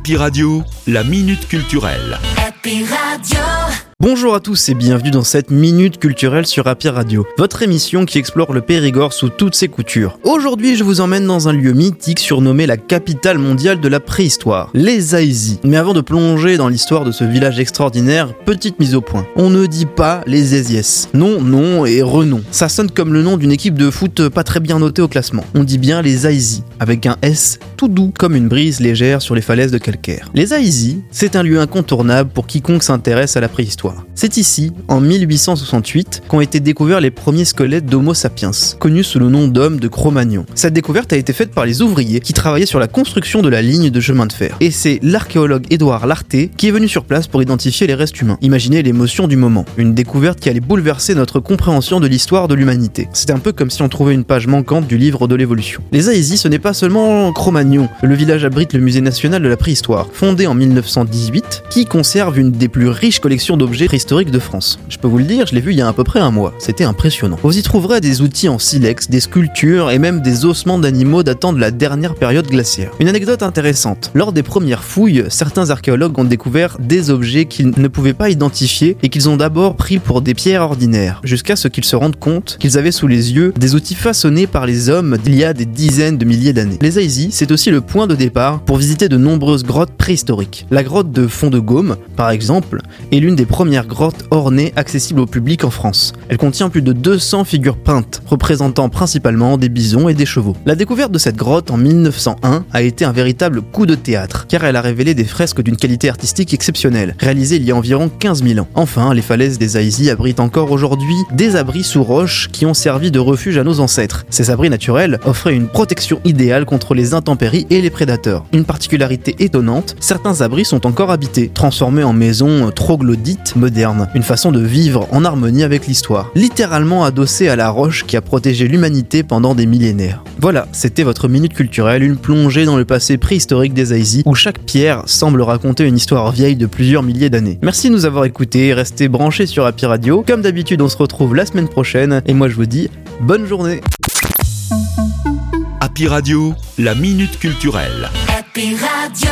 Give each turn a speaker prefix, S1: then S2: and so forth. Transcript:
S1: Happy Radio, la minute culturelle.
S2: Happy Radio.
S3: Bonjour à tous et bienvenue dans cette Minute Culturelle sur Happy Radio, votre émission qui explore le Périgord sous toutes ses coutures. Aujourd'hui, je vous emmène dans un lieu mythique surnommé la capitale mondiale de la préhistoire, les Aïzis. Mais avant de plonger dans l'histoire de ce village extraordinaire, petite mise au point. On ne dit pas les Aisies. Non et renom. Ça sonne comme le nom d'une équipe de foot pas très bien notée au classement. On dit bien les Aïzis, avec un S tout doux comme une brise légère sur les falaises de calcaire. Les Aïzis, c'est un lieu incontournable pour quiconque s'intéresse à la préhistoire. C'est ici, en 1868, qu'ont été découverts les premiers squelettes d'Homo sapiens, connus sous le nom d'hommes de Cro-Magnon. Cette découverte a été faite par les ouvriers qui travaillaient sur la construction de la ligne de chemin de fer. Et c'est l'archéologue Édouard Larté qui est venu sur place pour identifier les restes humains. Imaginez l'émotion du moment. Une découverte qui allait bouleverser notre compréhension de l'histoire de l'humanité. C'est un peu comme si on trouvait une page manquante du livre de l'évolution. Les Aïzis, ce n'est pas seulement Cro-Magnon. Le village abrite le musée national de la préhistoire, fondé en 1918, qui conserve une des plus riches collections d'objets préhistoriques de France. Je peux vous le dire, je l'ai vu il y a à peu près un mois. C'était impressionnant. Vous y trouverez des outils en silex, des sculptures et même des ossements d'animaux datant de la dernière période glaciaire. Une anecdote intéressante. Lors des premières fouilles, certains archéologues ont découvert des objets qu'ils ne pouvaient pas identifier et qu'ils ont d'abord pris pour des pierres ordinaires, jusqu'à ce qu'ils se rendent compte qu'ils avaient sous les yeux des outils façonnés par les hommes d'il y a des dizaines de milliers d'années. Les Aïzis, c'est aussi le point de départ pour visiter de nombreuses grottes préhistoriques. La grotte de Fond-de-Gaume, par exemple, est l'une des première grotte ornée accessible au public en France. Elle contient plus de 200 figures peintes, représentant principalement des bisons et des chevaux. La découverte de cette grotte en 1901 a été un véritable coup de théâtre, car elle a révélé des fresques d'une qualité artistique exceptionnelle, réalisées il y a environ 15 000 ans. Enfin, les falaises des Aïzis abritent encore aujourd'hui des abris sous roches qui ont servi de refuge à nos ancêtres. Ces abris naturels offraient une protection idéale contre les intempéries et les prédateurs. Une particularité étonnante, certains abris sont encore habités, transformés en maisons troglodytes moderne, une façon de vivre en harmonie avec l'histoire, littéralement adossée à la roche qui a protégé l'humanité pendant des millénaires. Voilà, c'était votre minute culturelle, une plongée dans le passé préhistorique des Aïzis, où chaque pierre semble raconter une histoire vieille de plusieurs milliers d'années. Merci de nous avoir écoutés, restez branchés sur Happy Radio. Comme d'habitude, on se retrouve la semaine prochaine, et moi je vous dis bonne journée.
S1: Happy Radio, la minute culturelle.
S2: Happy Radio.